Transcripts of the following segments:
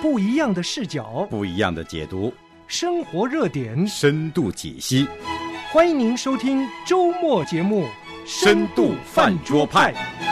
不一样的视角， 不一样的解读， 生活热点， 深度解析。 欢迎您收听周末节目《 深度饭桌派》。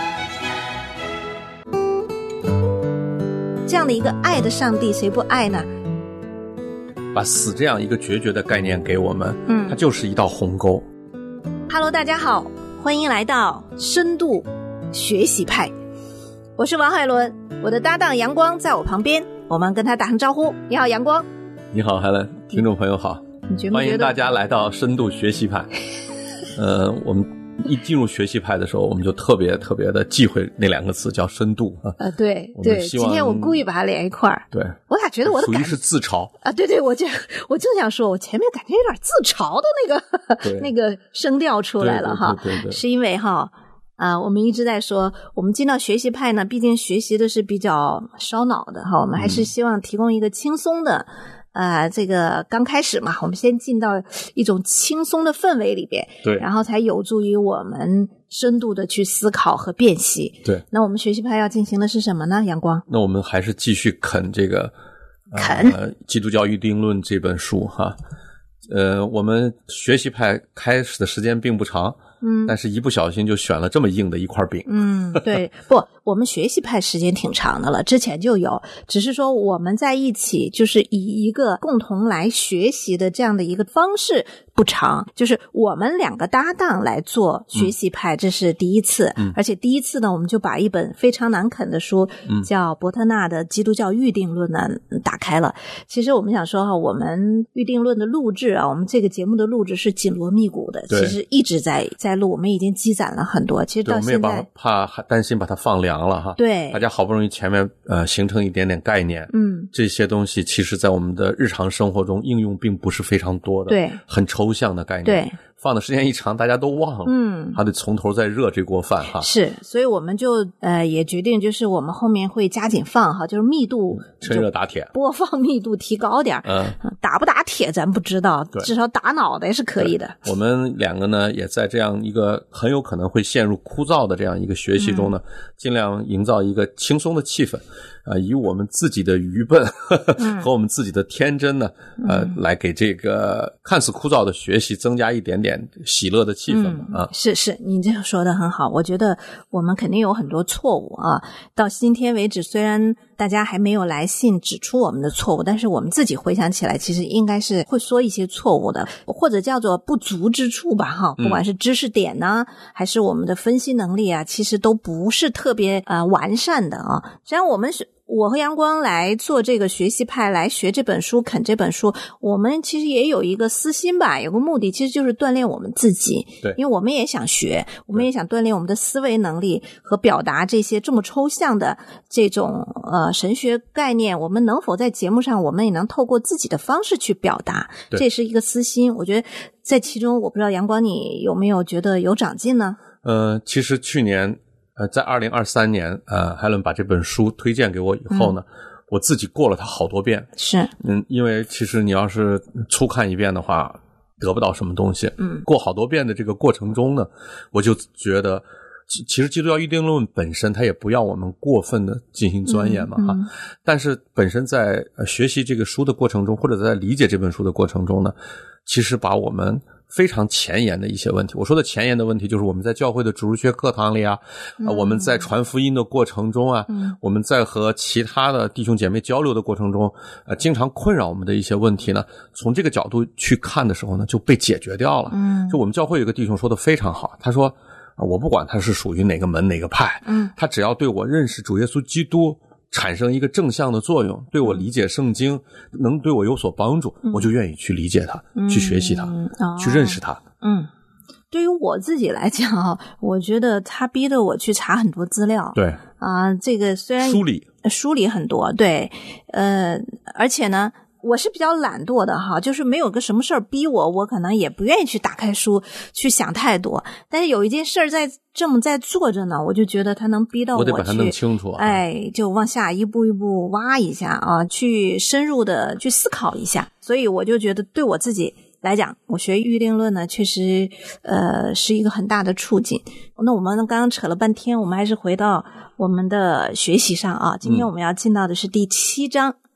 这样的一个爱的上帝，谁不爱呢？ 把死这样一个决绝的概念给我们，它就是一道鸿沟。 Hello， 大家好，欢迎来到深度学习派。我是王海伦，我的搭档阳光在我旁边，我们跟他打声招呼。你好，阳光。 你好，海伦，听众朋友好。欢迎大家来到深度学习派。我们一进入学习派的时候，我们就特别的忌讳那两个词，叫深度啊。 对，今天我故意把它连一块儿。 对， 我俩觉得我的属于是自嘲啊。对，我正想说，我前面感觉有点自嘲的那个声调出来了哈。 对， 是因为哈我们一直在说，我们进到学习派呢，毕竟学习的是比较烧脑的哈，我们还是希望提供一个轻松的。这个刚开始嘛，我们先进到一种轻松的氛围里边， 对， 然后才有助于我们深度的去思考和辨析。 对， 那我们学习派要进行的是什么呢？阳光？ 那我们还是继续啃这个基督教预定论这本书哈。我们学习派开始的时间并不长，但是一不小心就选了这么硬的一块饼。 对，不，我们学习派时间挺长的了，之前就有，只是说我们在一起就是以一个共同来学习的这样的一个方式不长，就是我们两个搭档来做学习派，这是第一次，而且第一次呢，我们就把一本非常难啃的书，叫伯特纳的《基督教预定论》呢打开了。其实我们想说哈，我们预定论的录制啊，我们这个节目的录制是紧锣密鼓的，其实一直在录，我们已经积攒了很多。其实到现在，我们也怕担心把它放凉了哈。 对， 大家好不容易前面形成一点点概念，这些东西其实在我们的日常生活中应用并不是非常多的， 对， 很抽象的概念， 对。 放的时间一长，大家都忘了，还得从头再热这锅饭哈。 是，所以我们就也决定，就是我们后面会加紧放哈，就是密度趁热打铁， 播放密度提高点，打不打铁咱不知道，至少打脑袋是可以的。 我们两个呢，也在这样一个很有可能会陷入枯燥的这样一个学习中呢，尽量营造一个轻松的气氛。以我们自己的愚笨和我们自己的天真呢，来给这个看似枯燥的学习增加一点点喜乐的气氛啊。 是，你这说的很好。我觉得我们肯定有很多错误啊。到今天为止，虽然大家还没有来信指出我们的错误，但是我们自己回想起来，其实应该是会说一些错误的，或者叫做不足之处吧哈。不管是知识点呢，还是我们的分析能力啊，其实都不是特别完善的啊。虽然我和阳光来做这个学习派，来学这本书，啃这本书，我们其实也有一个私心吧，有个目的，其实就是锻炼我们自己。 对， 因为我们也想学，我们也想锻炼我们的思维能力和表达这些这么抽象的这种神学概念，我们能否在节目上，我们也能透过自己的方式去表达，这是一个私心。我觉得在其中，我不知道阳光你有没有觉得有长进呢？ 其实去年在2023年海伦把这本书推荐给我以后呢，我自己过了它好多遍。 是， 因为其实你要是初看一遍的话，得不到什么东西。过好多遍的这个过程中呢，我就觉得其实基督教预定论本身它也不要我们过分的进行钻研嘛哈，但是本身在学习这个书的过程中，或者在理解这本书的过程中呢，其实把我们非常前沿的一些问题，我说的前沿的问题就是我们在教会的主日学课堂里我们在传福音的过程中我们在和其他的弟兄姐妹交流的过程中经常困扰我们的一些问题呢，从这个角度去看的时候呢，就被解决掉了。就我们教会有个弟兄说的非常好，他说我不管他是属于哪个门哪个派，他只要对我认识主耶稣基督产生一个正向的作用，对我理解圣经能对我有所帮助，我就愿意去理解它，去学习它，去认识它。 对于我自己来讲我觉得他逼得我去查很多资料。 对这个虽然梳理很多，对，而且呢我是比较懒惰的哈，就是没有个什么事儿逼我可能也不愿意去打开书去想太多。但是有一件事儿在做着呢，我就觉得它能逼到我去， 我得把它弄清楚就往下一步一步挖一下去深入的去思考一下。所以我就觉得对我自己来讲，我学预定论呢，确实是一个很大的促进。那我们刚刚扯了半天，我们还是回到我们的学习上啊。今天我们要进到的是第7章。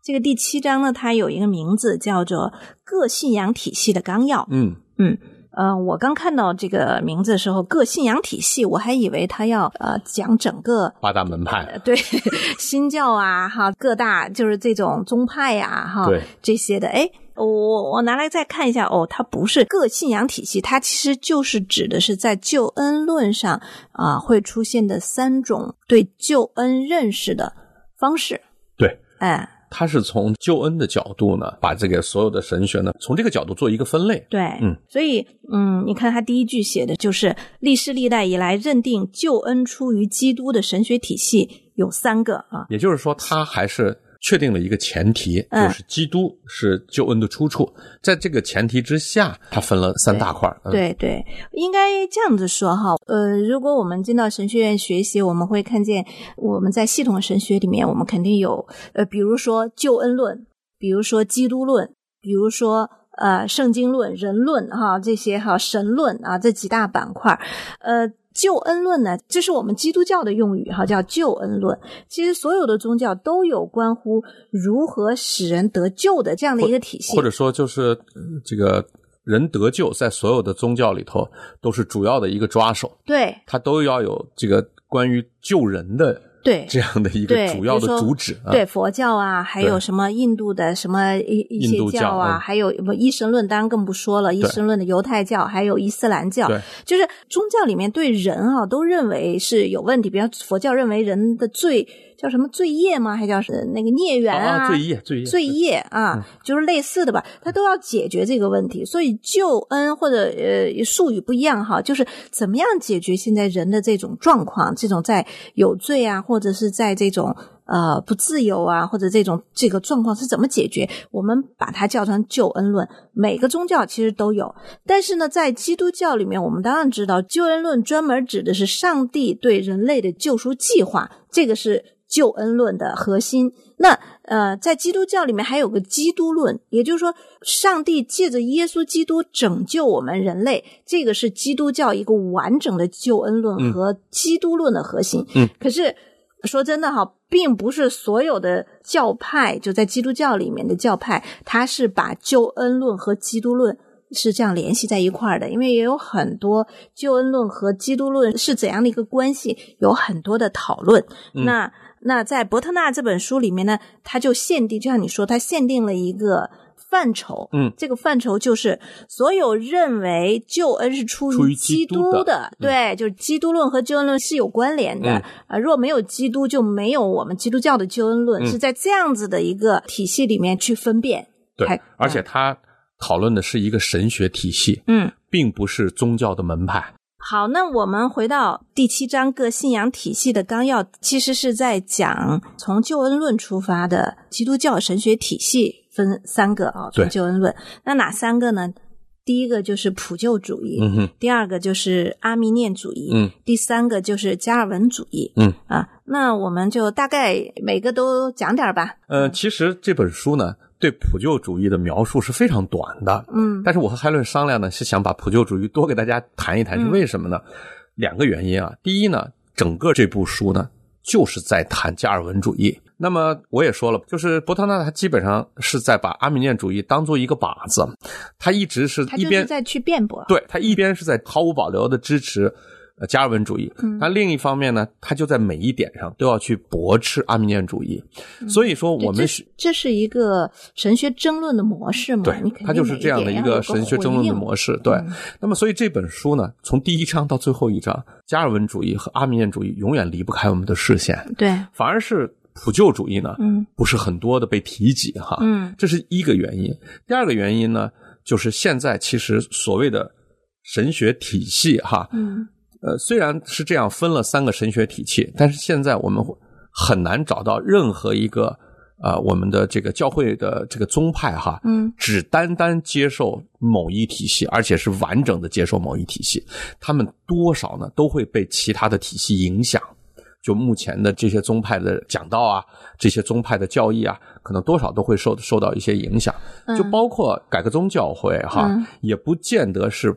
这个第7章呢，它有一个名字叫做各信仰体系的纲要。我刚看到这个名字的时候，各信仰体系，我还以为他要讲整个 8大门派， 对，新教啊，哈，各大就是这种宗派啊，哈，这些的。诶，我拿来再看一下，它不是各信仰体系，它其实就是指的是在救恩论上会出现的3种对救恩认识的方式。 对，他是从救恩的角度呢，把这个所有的神学呢，从这个角度做一个分类。 对，所以你看他第一句写的就是历世历代以来认定救恩出于基督的神学体系有3个啊， 也就是说他还是确定了一个前提，就是基督是救恩的出处，在这个前提之下他分了3大块。 对，应该这样子说哈，如果我们进到神学院学习，我们会看见我们在系统神学里面，我们肯定有比如说救恩论，比如说基督论，比如说圣经论、人论哈，这些哈神论啊，这几大板块。救恩论呢，这是我们基督教的用语哈，叫救恩论。其实所有的宗教都有关乎如何使人得救的这样的一个体系， 或者说就是这个人得救在所有的宗教里头都是主要的一个抓手。 对， 它都要有这个关于救人的对这样的一个主要的主旨。 对，佛教啊，还有什么印度的什么一些教啊，还有一神论当然更不说了，一神论的犹太教，还有伊斯兰教，就是宗教里面对人都认为是有问题。比方佛教认为人的罪叫什么罪业吗？还叫那个孽缘啊？罪业啊，就是类似的吧，他都要解决这个问题。所以救恩或者术语不一样哈，就是怎么样解决现在人的这种状况，这种在有罪啊，或者是在这种不自由啊，或者这个状况是怎么解决，我们把它叫成救恩论。每个宗教其实都有，但是呢在基督教里面，我们当然知道救恩论专门指的是上帝对人类的救赎计划，这个是救恩论的核心。那在基督教里面还有个基督论，也就是说上帝借着耶稣基督拯救我们人类，这个是基督教一个完整的救恩论和基督论的核心。可是说真的并不是所有的教派，就在基督教里面的教派，它是把救恩论和基督论是这样联系在一块儿的，因为也有很多救恩论和基督论是怎样的一个关系，有很多的讨论。那在伯特纳这本书里面呢，他就限定，就像你说，他限定了一个范畴，这个范畴就是所有认为救恩是出于基督的，对，就是基督论和救恩论是有关联的。若没有基督，就没有我们基督教的救恩论，是在这样子的一个体系里面去分辨。 对，而且他讨论的是一个神学体系，并不是宗教的门派。 好，那我们回到第7章各信仰体系的纲要，其实是在讲从救恩论出发的基督教神学体系，分3个从救恩论。那哪3个呢？第一个就是普救主义，第2个就是阿弥念主义，第3个就是加尔文主义。那我们就大概每个都讲点吧。 其实这本书呢对普救主义的描述是非常短的，但是我和海伦商量呢，是想把普救主义多给大家谈一谈，是为什么呢？2个原因啊。第一呢，整个这部书呢就是在谈加尔文主义。那么我也说了，就是伯特纳他基本上是在把阿弥念主义当做一个靶子，他一直是一边，他就是在去辩驳， 对，他一边是在毫无保留的支持加尔文主义，那另一方面呢，他就在每一点上都要去驳斥阿弥念主义。所以说我们这是一个神学争论的模式嘛？ 对，它就是这样的一个神学争论的模式。对，那么所以这本书呢，从第1章到最后1章，加尔文主义和阿弥念主义永远离不开我们的视线。 对， 反而是普救主义呢，不是很多的被提及哈。这是一个原因。第2个原因呢，就是现在其实所谓的神学体系哈，虽然是这样分了3个神学体系，但是现在我们很难找到任何一个我们的这个教会的这个宗派哈，只单单接受某一体系，而且是完整的接受某一体系，他们多少呢都会被其他的体系影响。就目前的这些宗派的讲道啊，这些宗派的教义啊，可能多少都会受到一些影响。就包括改革宗教会哈，也不见得是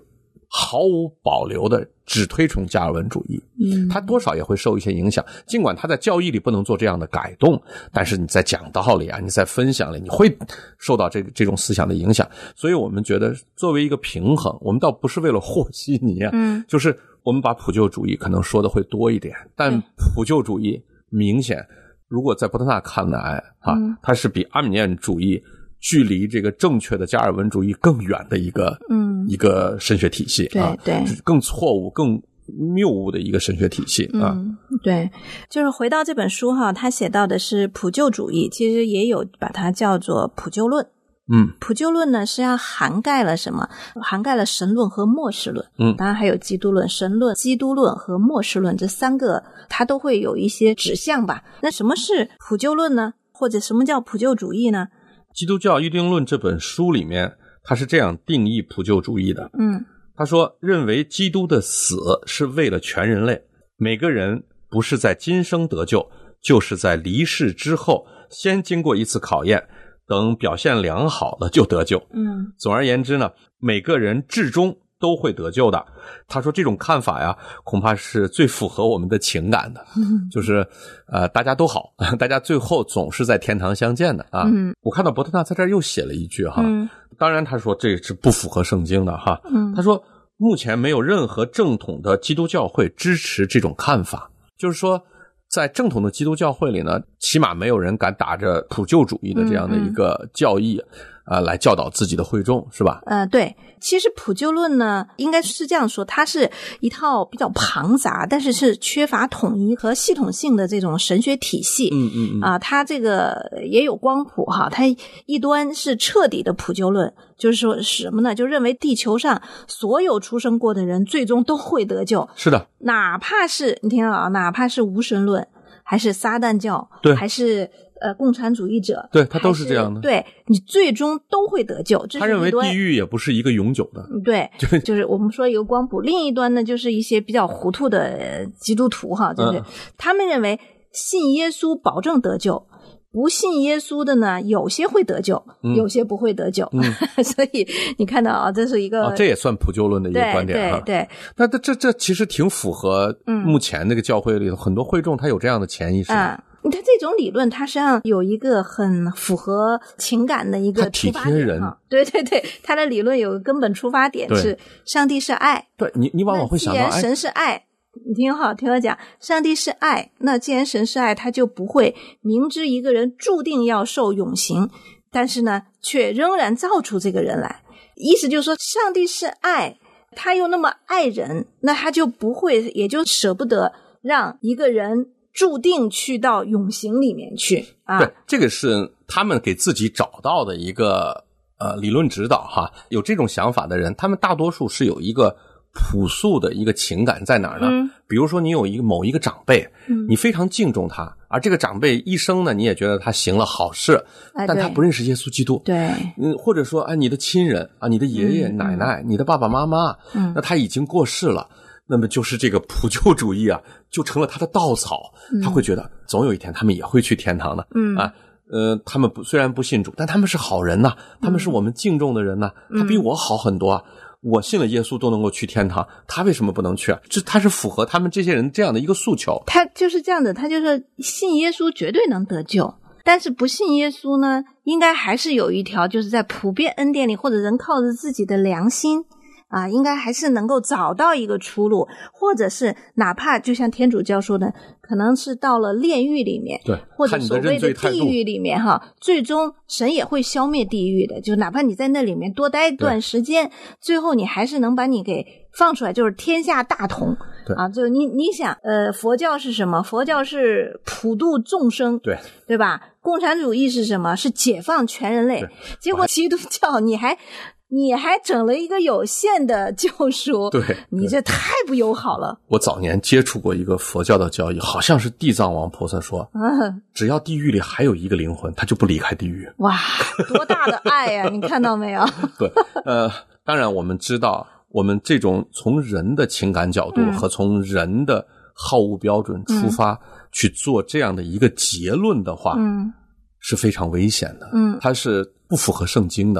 毫无保留的只推崇加尔文主义，他多少也会受一些影响，尽管他在教义里不能做这样的改动，但是你在讲道理啊，你在分享里，你会受到这种思想的影响。所以我们觉得作为一个平衡，我们倒不是为了和稀泥啊，就是我们把普救主义可能说的会多一点，但普救主义明显如果在伯特纳看来它是比阿米念主义距离这个正确的加尔文主义更远的一个神学体系， 对， 更错误更谬误的一个神学体系啊。 对，就是回到这本书他写到的是普救主义，其实也有把它叫做普救论。普救论呢实际上涵盖了什么？涵盖了神论和末世论。当然还有基督论、神论、基督论和末世论，这三个它都会有一些指向吧。那什么是普救论呢？或者什么叫普救主义呢？ 基督教预定论这本书里面，他是这样定义普救主义的。他说，认为基督的死是为了全人类，每个人不是在今生得救，就是在离世之后先经过一次考验，等表现良好了就得救。总而言之呢，每个人至终都会得救的。他说这种看法呀，恐怕是最符合我们的情感的，就是大家都好，大家最后总是在天堂相见的啊。我看到伯特纳在这儿又写了一句当然他说这是不符合圣经的他说目前没有任何正统的基督教会支持这种看法，就是说在正统的基督教会里呢，起码没有人敢打着普救主义的这样的一个教义来教导自己的会众，是吧？对， 其实普救论呢，应该是这样说，它是一套比较庞杂，但是是缺乏统一和系统性的这种神学体系。它这个也有光谱它一端是彻底的普救论，就是说什么呢？就认为地球上所有出生过的人最终都会得救。 是的， 哪怕是你听啊，哪怕是无神论，还是撒旦教， 对， 还是共产主义者， 对，他都是这样的。 对，你最终都会得救。 他认为地狱也不是一个永久的。 对，就是我们说有光谱，另一端呢就是一些比较糊涂的基督徒就是他们认为信耶稣保证得救，不信耶稣的呢，有些会得救，有些不会得救。所以你看到这是一个这也算普救论的一个观点对。 那这其实挺符合目前那个教会里的很多会众他有这样的潜意识。 你看这种理论，它实际上有一个很符合情感的一个出发点。 它体贴人。 对，它的理论有个根本出发点是上帝是爱。 对，你往往会想到， 既然神是爱，你听我讲，上帝是爱，那既然神是爱，他就不会明知一个人注定要受永刑，但是呢，却仍然造出这个人来。意思就是说，上帝是爱，他又那么爱人，那他就不会，也就舍不得让一个人注定去到永刑里面去对，这个是他们给自己找到的一个理论指导有这种想法的人，他们大多数是有一个朴素的一个情感在哪儿呢？比如说你有某一个长辈，你非常敬重他，而这个长辈一生呢，你也觉得他行了好事，但他不认识耶稣基督。 对， 或者说你的亲人你的爷爷奶奶，你的爸爸妈妈，那他已经过世了。那么就是这个普救主义就成了他的稻草，他会觉得总有一天他们也会去天堂的。他们虽然不信主，但他们是好人呐，他们是我们敬重的人呐，他比我好很多我信了耶稣都能够去天堂，他为什么不能去他是符合他们这些人这样的一个诉求。 他就是这样的，他就是信耶稣绝对能得救，但是不信耶稣呢，应该还是有一条，就是在普遍恩典里，或者人靠着自己的良心应该还是能够找到一个出路，或者是哪怕就像天主教说的，可能是到了炼狱里面， 对， 或者所谓的地狱里面最终神也会消灭地狱的，就哪怕你在那里面多待一段时间，最后你还是能把你给放出来，就是天下大同。就你想佛教是什么？佛教是普度众生，对吧？共产主义是什么？是解放全人类。结果基督教你还整了一个有限的救赎， 对， 你这太不友好了。 我早年接触过一个佛教的教义，好像是地藏王菩萨说，只要地狱里还有一个灵魂，他就不离开地狱。 哇，多大的爱呀！你看到没有？ 对，当然我们知道，我们这种从人的情感角度和从人的好恶标准出发去做这样的一个结论的话，是非常危险的。它是不符合圣经的。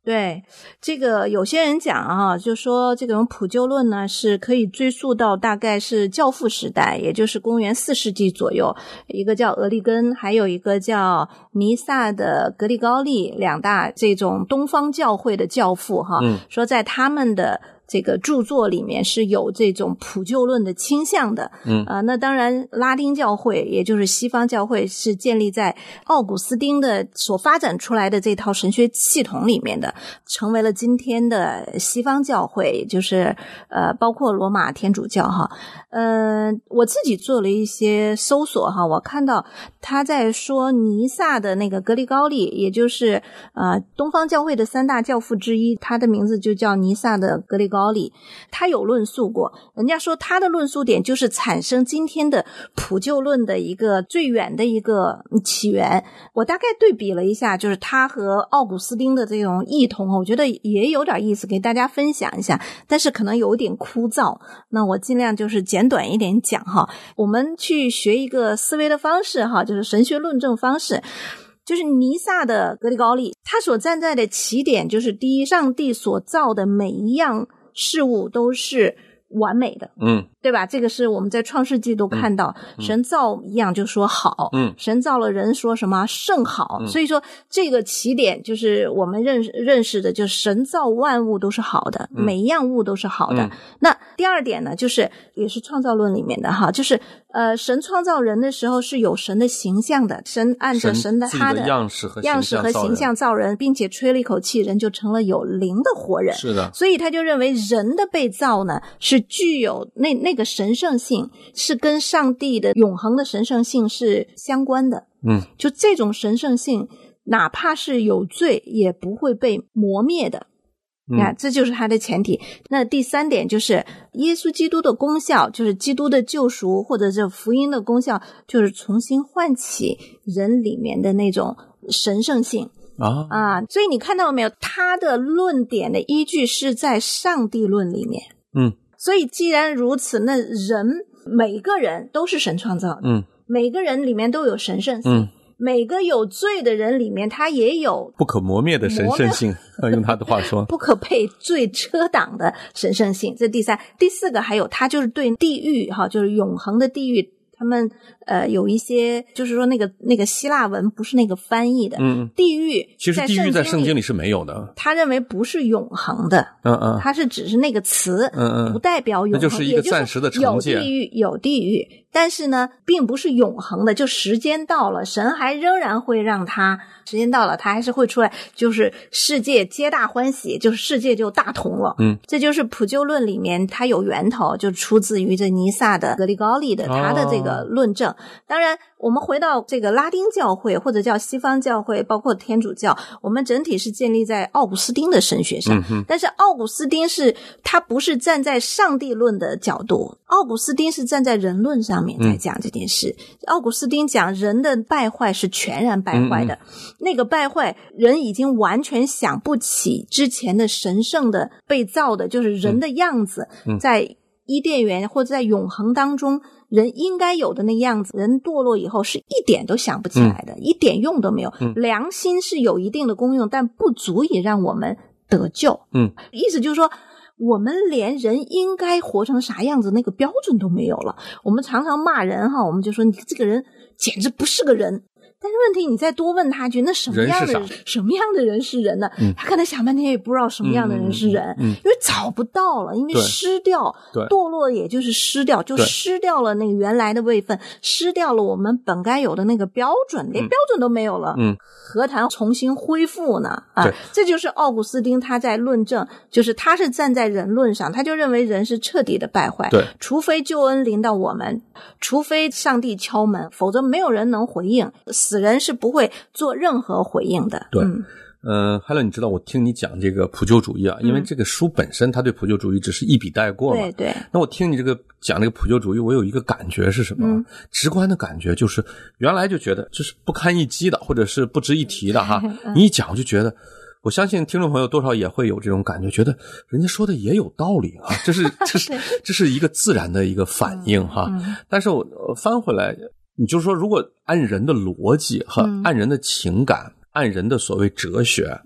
对，这个有些人讲啊，就说这种普救论呢是可以追溯到大概是教父时代，也就是公元4世纪左右，一个叫俄利根，还有一个叫尼撒的格里高利，两大这种东方教会的教父哈，说在他们的这个著作里面是有这种普救论的倾向的。那当然拉丁教会也就是西方教会是建立在奥古斯丁的所发展出来的这套神学系统里面的，成为了今天的西方教会，就是包括罗马天主教哈。我自己做了一些搜索哈，我看到他在说尼撒的那个格里高利，也就是东方教会的3大教父之一，他的名字就叫尼撒的格里高利，他有论述过，人家说他的论述点就是产生今天的普救论的一个最远的一个起源。我大概对比了一下，就是他和奥古斯丁的这种异同，我觉得也有点意思，给大家分享一下，但是可能有点枯燥，那我尽量就是简短一点讲哈。我们去学一个思维的方式哈，就是神学论证方式。就是尼撒的格里高利，他所站在的起点就是第一，上帝所造的每一样事物都是完美的，对吧？这个是我们在创世纪都看到，神造一样就说好，神造了人说什么甚好，所以说这个起点就是我们认识的，就是神造万物都是好的，每一样物都是好的。那第二点呢，就是也是创造论里面的哈，就是神创造人的时候是有神的形象的，神按着神的他的样式和形象造人，并且吹了一口气，人就成了有灵的活人。 是的， 所以他就认为人的被造呢是具有那个神圣性，是跟上帝的永恒的神圣性是相关的。就这种神圣性哪怕是有罪也不会被磨灭的。这就是它的前提。那第3点就是耶稣基督的功效，就是基督的救赎或者是福音的功效，就是重新唤起人里面的那种神圣性所以你看到没有，他的论点的依据是在上帝论里面。所以既然如此，那人每个人都是神创造的，每个人里面都有神圣性，每个有罪的人里面他也有不可磨灭的神圣性用他的话说不可被罪遮挡的神圣性，这第3。第4个还有他就是对地狱就是永恒的地狱，他们有一些就是说那个希腊文不是那个翻译的，地狱其实地狱在圣经里是没有的， 他认为不是永恒的，他是只是那个词，不代表永恒， 那就是一个暂时的惩戒， 有地狱，但是呢并不是永恒的，就时间到了神还仍然会让他时间到了他还是会出来，就是世界皆大欢喜，就是世界就大同了。这就是普救论里面它有源头，就出自于这尼撒的格里高利的他的这个论证。当然我们回到这个拉丁教会或者叫西方教会，包括天主教，我们整体是建立在奥古斯丁的神学上，但是奥古斯丁他不是站在上帝论的角度，奥古斯丁是站在人论上面在讲这件事。奥古斯丁讲人的败坏是全然败坏的，那个败坏人已经完全想不起之前的神圣的被造的就是人的样子，在伊甸园或者在永恒当中人应该有的那样子，人堕落以后是一点都想不起来的，一点用都没有。良心是有一定的功用，但不足以让我们得救。意思就是说我们连人应该活成啥样子那个标准都没有了。我们常常骂人我们就说你这个人简直不是个人，但是问题你再多问他一句，那什么样的人是人呢？他可能想半天也不知道什么样的人是人，因为找不到了，因为失掉，堕落也就是失掉，就失掉了那个原来的位分，失掉了我们本该有的那个标准，连标准都没有了，何谈重新恢复呢？这就是奥古斯丁他在论证，就是他是站在人论上，他就认为人是彻底的败坏，除非救恩临到我们，除非上帝敲门，否则没有人能回应，死人是不会做任何回应的。 对Helen 你知道我听你讲这个普救主义因为这个书本身它对普救主义只是一笔带过嘛， 对， 那我听你讲这个普救主义，我有一个感觉是什么？直观的感觉就是原来就觉得这是不堪一击的，或者是不值一提的你一讲我就觉得，我相信听众朋友多少也会有这种感觉，觉得人家说的也有道理这是一个自然的一个反应但是我翻回来，你就说如果按人的逻辑和按人的情感，按人的所谓哲学，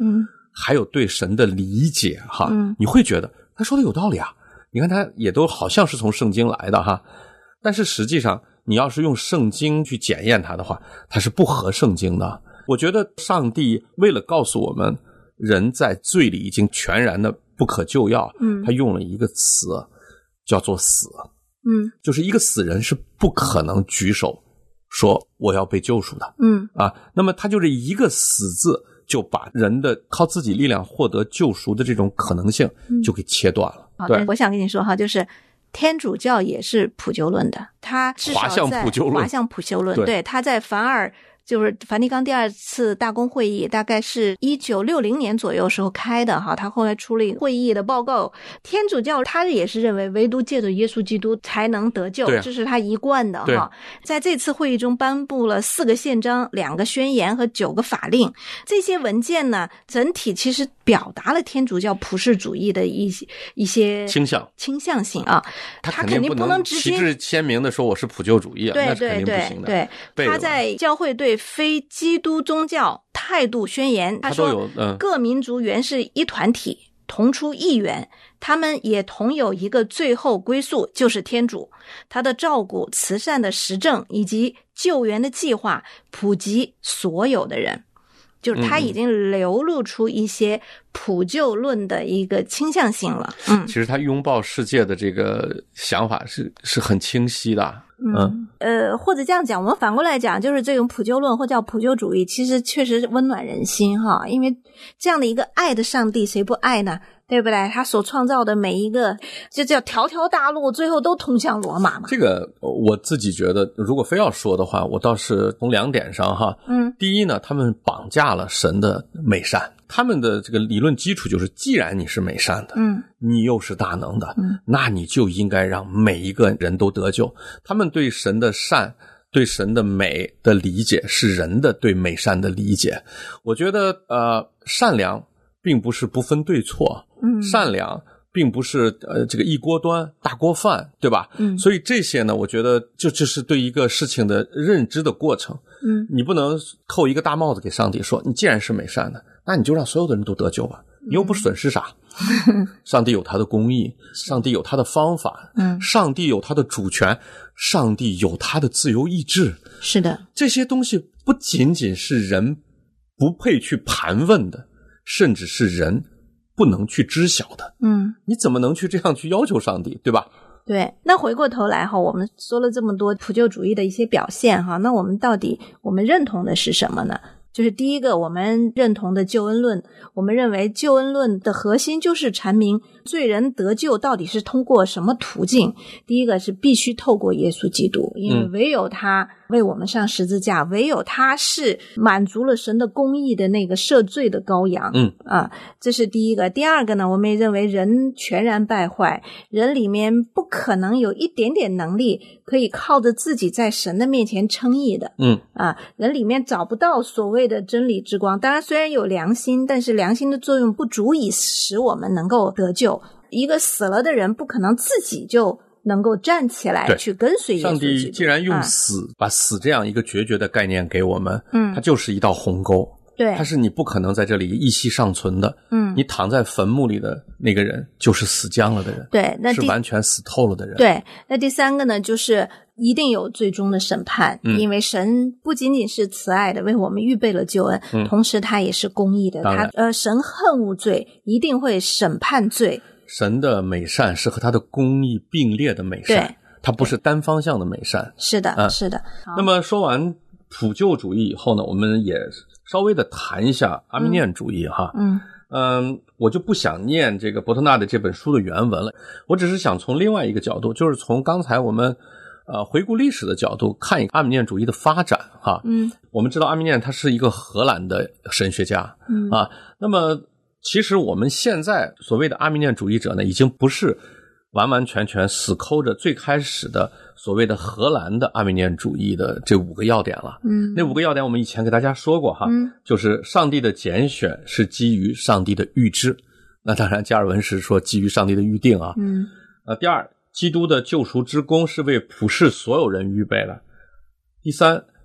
还有对神的理解哈，你会觉得他说的有道理啊。你看他也都好像是从圣经来的哈，但是实际上你要是用圣经去检验它的话，它是不合圣经的。我觉得上帝为了告诉我们人在罪里已经全然的不可救药，他用了一个词叫做死。就是一个死人是不可能举手说我要被救赎的。那么他就这一个死字就把人的靠自己力量获得救赎的这种可能性就给切断了。 对，我想跟你说哈，就是天主教也是普救论的，他至少在滑向普救论，对，他在就是梵蒂冈第二次大公会议，大概是1960年左右时候开的哈，他后来出了会议的报告。天主教他也是认为唯独借着耶稣基督才能得救，这是他一贯的哈。在这次会议中颁布了4个宪章、2个宣言和9个法令，这些文件呢，整体其实表达了天主教普世主义的一些倾向性啊。他肯定不能直接旗帜鲜明的说我是普救主义啊，那是肯定不行的。 对，他在教会对非基督宗教态度宣言，他说各民族原是一团体，同出一源，他们也同有一个最后归宿，就是天主。他的照顾、慈善的实证以及救援的计划普及所有的人，就是他已经流露出一些普救论的一个倾向性了。 其实他拥抱世界的这个想法是很清晰的。 或者这样讲，我们反过来讲，就是这种普救论或叫普救主义，其实确实温暖人心哈。因为这样的一个爱的上帝，谁不爱呢？对不对？他所创造的每一个，就叫条条大路，最后都通向罗马嘛。 这个我自己觉得，如果非要说的话，我倒是从2点上哈。第一呢，他们绑架了神的美善。他们的这个理论基础就是，既然你是美善的，你又是大能的，那你就应该让每一个人都得救。他们对神的善、对神的美的理解是人的对美善的理解。我觉得善良并不是不分对错，善良并不是这个一锅端大锅饭，对吧？所以这些呢，我觉得就是对一个事情的认知的过程。你不能扣一个大帽子给上帝说，你既然是美善的，那你就让所有的人都得救吧，你又不损失啥。上帝有他的公义，上帝有他的方法，上帝有他的主权，上帝有他的自由意志。 是的， 这些东西不仅仅是人不配去盘问的，甚至是人不能去知晓的。你怎么能去这样去要求上帝，对吧？ 对，那回过头来哈，我们说了这么多普救主义的一些表现哈，那我们到底我们认同的是什么呢？就是第一个，我们认同的救恩论，我们认为救恩论的核心就是阐明罪人得救到底是通过什么途径。第一个是必须透过耶稣基督，因为唯有他为我们上十字架，唯有他是满足了神的公义的那个赦罪的羔羊。这是第一个。第二个呢，我们也认为人全然败坏，人里面不可能有一点点能力可以靠着自己在神的面前称义的。人里面找不到所谓的真理之光。当然虽然有良心，但是良心的作用不足以使我们能够得救。一个死了的人不可能自己就能够站起来去跟随耶稣基督。 上帝既然用死，把死这样一个决绝的概念给我们，它就是一道鸿沟。 对， 它是你不可能在这里一息尚存的。你躺在坟墓里的那个人就是死僵了的人。 对，那是完全死透了的人。 对，那第三个呢，就是一定有最终的审判，因为神不仅仅是慈爱的为我们预备了救恩，同时他也是公义的。神恨恶罪，一定会审判罪。 神的美善是和他的公义并列的美善，它不是单方向的美善。 是的，是的。 那么说完普救主义以后呢，我们也稍微的谈一下阿米念主义哈。我就不想念这个伯特纳的这本书的原文了，我只是想从另外一个角度，就是从刚才我们回顾历史的角度看一个阿米念主义的发展哈。我们知道阿米念他是一个荷兰的神学家。那么其实我们现在所谓的阿米念主义者呢，已经不是完完全全死抠着最开始的所谓的荷兰的阿米念主义的这5个要点了。那5个要点我们以前给大家说过哈，就是上帝的拣选是基于上帝的预知，那当然加尔文是说基于上帝的预定啊。第二，基督的救赎之功是为普世所有人预备的。第三，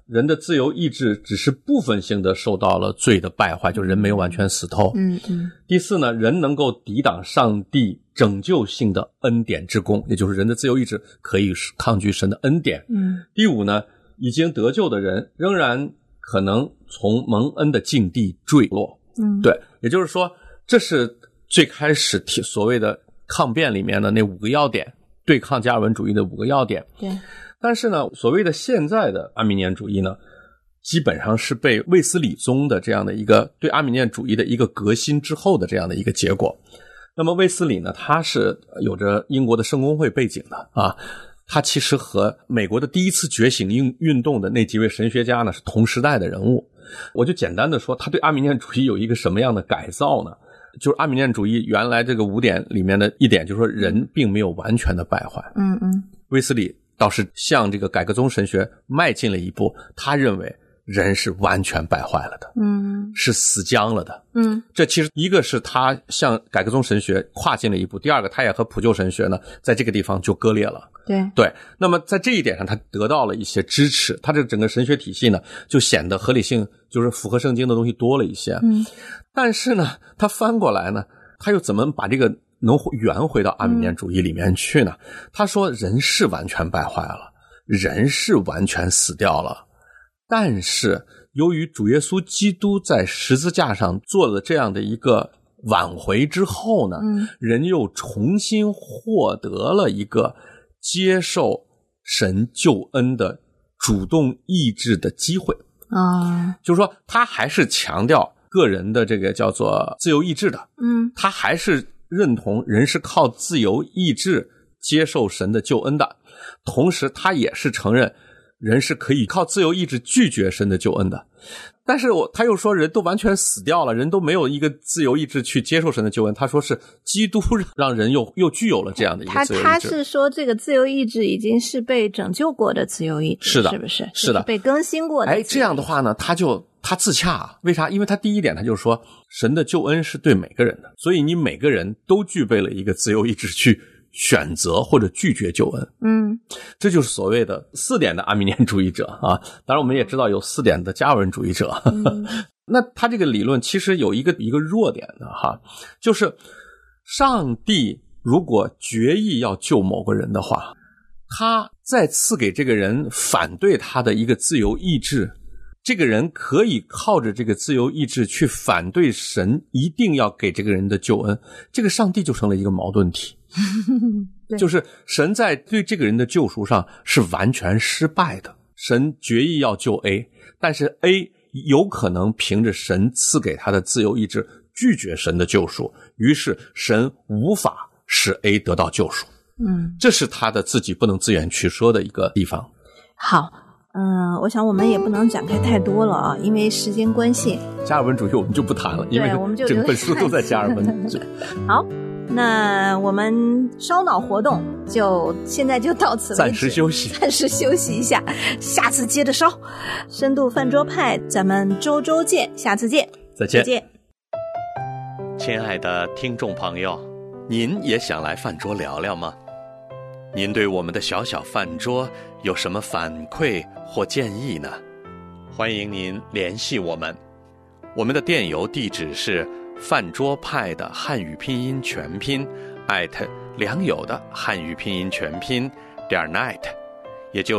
人的自由意志只是部分性的受到了罪的败坏，就人没有完全死透。第四呢，人能够抵挡上帝拯救性的恩典之功，也就是人的自由意志可以抗拒神的恩典。第五呢，已经得救的人仍然可能从蒙恩的境地坠落。对，也就是说，这是最开始所谓的抗辩里面的那5个要点，对抗加尔文主义的5个要点。 对。 但是呢，所谓的现在的阿米念主义呢，基本上是被卫斯理宗的这样的一个对阿米念主义的一个革新之后的这样的一个结果。那么卫斯理呢，他是有着英国的圣公会背景的啊，他其实和美国的第一次觉醒运动的那几位神学家呢是同时代的人物。我就简单的说，他对阿米念主义有一个什么样的改造呢？就是阿米念主义原来这个5点里面的一点，就是说人并没有完全的败坏。卫斯理倒是向这个改革宗神学迈进了一步，他认为人是完全败坏了的，是死僵了的。这其实一个是他向改革宗神学跨进了一步，第二个他也和普救神学呢在这个地方就割裂了。对，那么在这一点上他得到了一些支持，他这整个神学体系呢就显得合理性就是符合圣经的东西多了一些。但是呢他翻过来呢，他又怎么把这个能圆回到阿米念主义里面去呢？他说人是完全败坏了，人是完全死掉了，但是由于主耶稣基督在十字架上做了这样的一个挽回之后呢，人又重新获得了一个接受神救恩的主动意志的机会。就是说他还是强调个人的这个叫做自由意志的。他还是认同人是靠自由意志接受神的救恩的，同时他也是承认人是可以靠自由意志拒绝神的救恩的。但是他又说人都完全死掉了，人都没有一个自由意志去接受神的救恩。他说是基督让人又具有了这样的一个自由意志。 他是说这个自由意志已经是被拯救过的自由意志， 是的， 是不是？ 是的， 被更新过的。 这样的话呢，他自洽。为啥？因为他第一点他就是说神的救恩是对每个人的，所以你每个人都具备了一个自由意志去选择或者拒绝救恩。这就是所谓的4点的阿米念主义者啊。当然我们也知道有4点的加尔文主义者。那他这个理论其实有一个弱点的哈，就是上帝如果决意要救某个人的话，他再赐给这个人反对他的一个自由意志，这个人可以靠着这个自由意志去反对神一定要给这个人的救恩，这个上帝就成了一个矛盾体。就是神在对这个人的救赎上是完全失败的，神决意要救 A， 但是 A 有可能凭着神赐给他的自由意志拒绝神的救赎，于是神无法使 A 得到救赎。这是他的自己不能自圆其说的一个地方。 好，我想我们也不能展开太多了啊，因为时间关系。 加尔文主义我们就不谈了，因为整本书都在加尔文。 好，那我们烧脑活动现在就到此为止，暂时休息一下，下次接着烧。深度饭桌派，咱们周见，下次见， 再见。 亲爱的听众朋友，您也想来饭桌聊聊吗？您对我们的小小饭桌有什么反馈或建议呢？欢迎您联系我们，我们的电邮地址是饭桌派的汉语拼音全拼良友的汉语拼音全拼.net， 也就是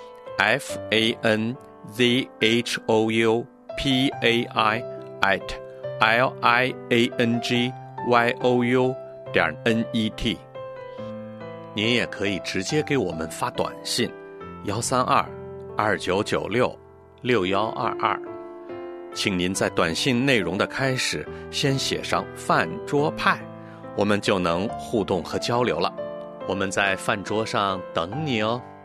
FANZHOUPAI@LIANGYOU.net。 您也可以直接给我们发短信132-2996-6122，请您在短信内容的开始先写上饭桌派，我们就能互动和交流了。我们在饭桌上等你哦。